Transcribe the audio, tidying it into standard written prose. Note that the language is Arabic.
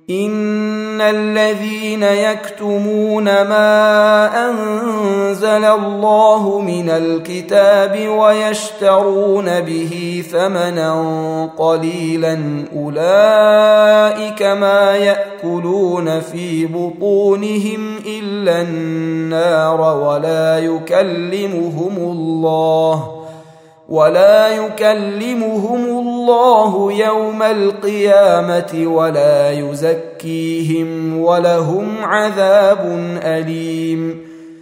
إن الذين يكتمون ما أنزل الله من الكتاب ويشترون به ثمنا قليلا أولئك ما يأكلون في بطونهم إلا النار ولا يكلمهم الله يوم القيامة ولا يزكيهم ولهم عذاب أليم